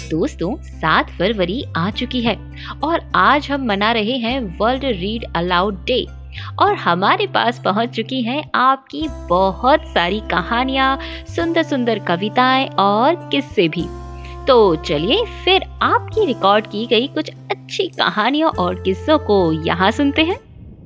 दोस्तों 7 फरवरी आ चुकी है और आज हम मना रहे हैं वर्ल्ड रीड अलाउड डे और हमारे पास पहुंच चुकी हैं आपकी बहुत सारी कहानियां, सुंदर सुंदर कविताएं और किस्से भी। तो चलिए फिर आपकी रिकॉर्ड की गई कुछ अच्छी कहानियों और किस्सों को यहाँ सुनते हैं।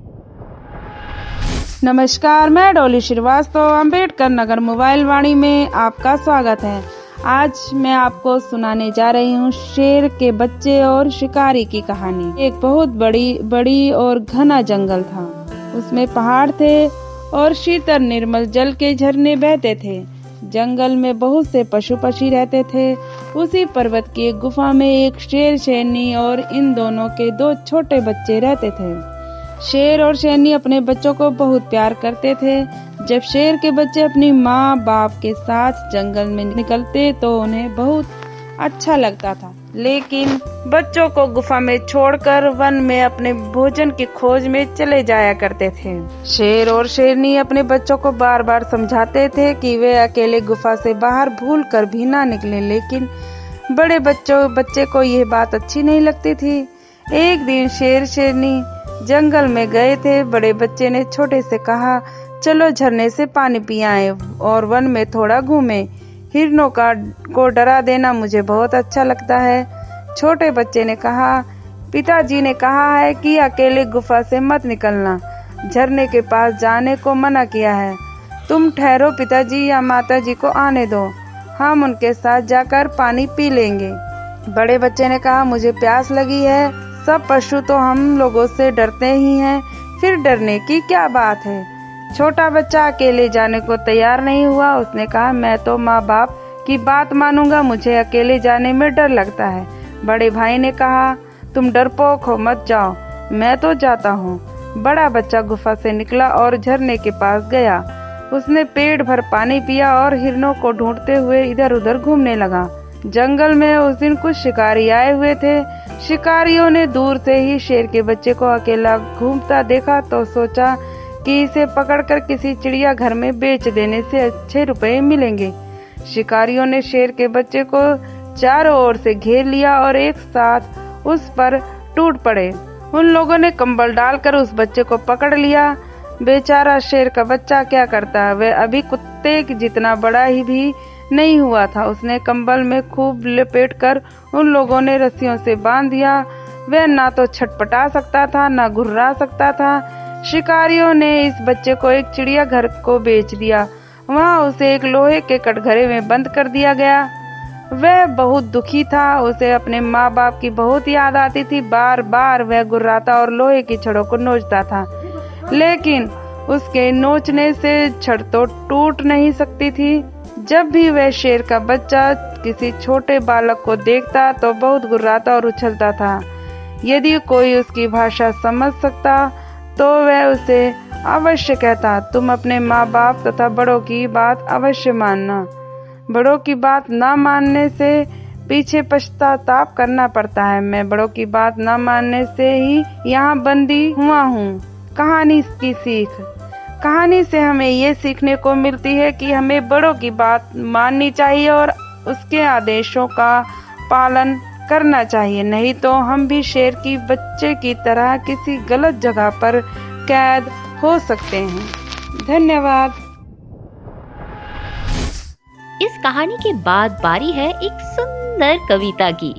नमस्कार, मैं डॉली श्रीवास्तव अम्बेडकर नगर मोबाइल वाणी में आपका स्वागत है। आज मैं आपको सुनाने जा रही हूँ शेर के बच्चे और शिकारी की कहानी। एक बहुत बड़ी और घना जंगल था। उसमें पहाड़ थे और शीतल निर्मल जल के झरने बहते थे। जंगल में बहुत से पशु पक्षी रहते थे। उसी पर्वत की एक गुफा में एक शेर, शेरनी और इन दोनों के 2 छोटे बच्चे रहते थे। शेर और शेरनी अपने बच्चों को बहुत प्यार करते थे। जब शेर के बच्चे अपनी माँ बाप के साथ जंगल में निकलते तो उन्हें बहुत अच्छा लगता था, लेकिन बच्चों को गुफा में छोड़कर वन में अपने भोजन की खोज में चले जाया करते थे। शेर और शेरनी अपने बच्चों को बार बार समझाते थे कि वे अकेले गुफा से बाहर भूल कर भी ना निकले, लेकिन बड़े बच्चे को यह बात अच्छी नहीं लगती थी। एक दिन शेर शेरनी जंगल में गए थे। बड़े बच्चे ने छोटे से कहा, चलो झरने से पानी पी आए और वन में थोड़ा घूमें। हिरणों को डरा देना मुझे बहुत अच्छा लगता है। छोटे बच्चे ने कहा, पिताजी ने कहा है कि अकेले गुफा से मत निकलना, झरने के पास जाने को मना किया है। तुम ठहरो, पिताजी या माताजी को आने दो, हम उनके साथ जाकर पानी पी लेंगे। बड़े बच्चे ने कहा, मुझे प्यास लगी है, सब पशु तो हम लोगों से डरते ही हैं, फिर डरने की क्या बात है। छोटा बच्चा अकेले जाने को तैयार नहीं हुआ। उसने कहा, मैं तो माँ बाप की बात मानूंगा, मुझे अकेले जाने में डर लगता है। बड़े भाई ने कहा, तुम डरपोक हो, मत जाओ, मैं तो जाता हूँ। बड़ा बच्चा गुफा से निकला और झरने के पास गया। उसने पेट भर पानी पिया और हिरणों को ढूंढते हुए इधर उधर घूमने लगा। जंगल में उस दिन कुछ शिकारी आए हुए थे। शिकारियों ने दूर से ही शेर के बच्चे को अकेला घूमता देखा तो सोचा कि इसे पकड़कर किसी चिड़िया घर में बेच देने से अच्छे रुपए मिलेंगे। शिकारियों ने शेर के बच्चे को चारों ओर से घेर लिया और एक साथ उस पर टूट पड़े। उन लोगों ने कंबल डालकर उस बच्चे को पकड़ लिया। बेचारा शेर का बच्चा क्या करता, वह अभी कुत्ते जितना बड़ा ही भी नहीं हुआ था। उसने कंबल में खूब लपेटकर उन लोगों ने रस्सियों से बांध दिया। वह ना तो छटपटा सकता था, ना घुर्रा सकता था। शिकारियों ने इस बच्चे को एक चिड़िया घर को बेच दिया। वहां उसे एक लोहे के कटघरे में बंद कर दिया गया। वह बहुत दुखी था। उसे अपने माँ बाप की बहुत याद आती थी। बार बार वह गुर्राता और लोहे की छड़ों को नोचता था, लेकिन उसके नोचने से छड़ तो टूट नहीं सकती थी। जब भी वह शेर का बच्चा किसी छोटे बालक को देखता तो बहुत गुर्राता और उछलता था। यदि कोई उसकी भाषा समझ सकता तो वह उसे अवश्य कहता, तुम अपने माँ बाप तथा बड़ों की बात अवश्य मानना। बड़ों की बात न मानने से पीछे पश्चाताप करना पड़ता है। मैं बड़ों की बात न मानने से ही यहाँ बंदी हुआ हूँ। कहानी की सीख। कहानी से हमें ये सीखने को मिलती है कि हमें बड़ों की बात माननी चाहिए और उसके आदेशों का पालन करना चाहिए, नहीं तो हम भी शेर की बच्चे की तरह किसी गलत जगह पर कैद हो सकते हैं। धन्यवाद। इस कहानी के बाद बारी है एक सुंदर कविता की।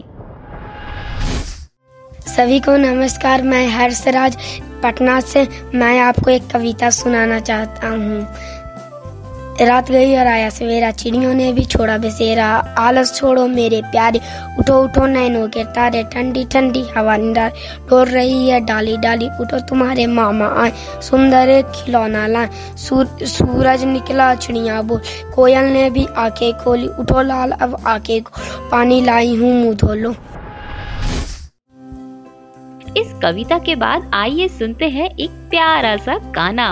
सभी को नमस्कार, मैं हर्षराज पटना से। मैं आपको एक कविता सुनाना चाहता हूँ। रात गई और आया सवेरा, चिड़ियों ने भी छोड़ा बसेरा। आलस छोड़ो मेरे प्यारे, उठो उठो नैनों के तारे। ठंडी ठंडी हवा निरार डोल रही है डाली डाली। उठो तुम्हारे मामा आए, सुंदर एक खिलौना लाए। सूरज निकला चिड़िया बोल, कोयल ने भी आंखें खोली। उठो लाल अब आंखें खोलो, पानी लाई हूँ मुँह धो लो। इस कविता के बाद आइए सुनते हैं एक प्यारा सा गाना।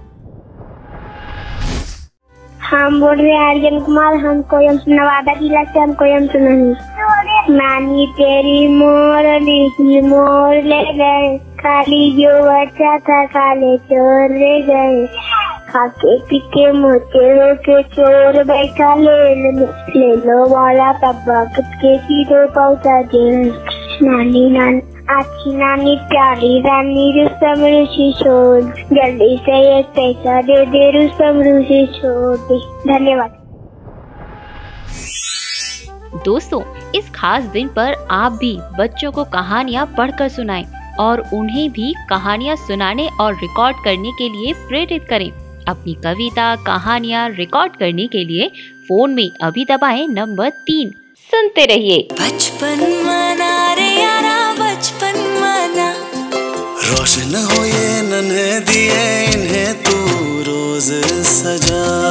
हम बोल रहे हैं आर्यन कुमार, हम कोयम नवादा जिला से, हम कोयम से नहीं। नानी तेरी मोरनी ही मोर ले गए, खाली जो बच्चा था काले चोर ले गए। खाके पीके मोटे होके चोर बैठा लेन में, ले लो वाला तब्बा के सीधे पहुंचा जेल। नानी नानी अच्छी नानी प्यारी रानी रुस्तम ऋषि छोड़, जल्दी से एक पैसा दे दे रुस्तम ऋषि छोड़ दे। धन्यवाद। दोस्तों, इस खास दिन पर आप भी बच्चों को कहानियाँ पढ़कर सुनाएं और उन्हें भी कहानियाँ सुनाने और रिकॉर्ड करने के लिए प्रेरित करें। अपनी कविता कहानियाँ रिकॉर्ड करने के लिए फोन में अभी दबाएं नंबर 3। सुनते रहिए। बचपन मना रे यारा बचपन मना, रोशन हो ये नन्हे दिए इन्हें तू रोज सजा।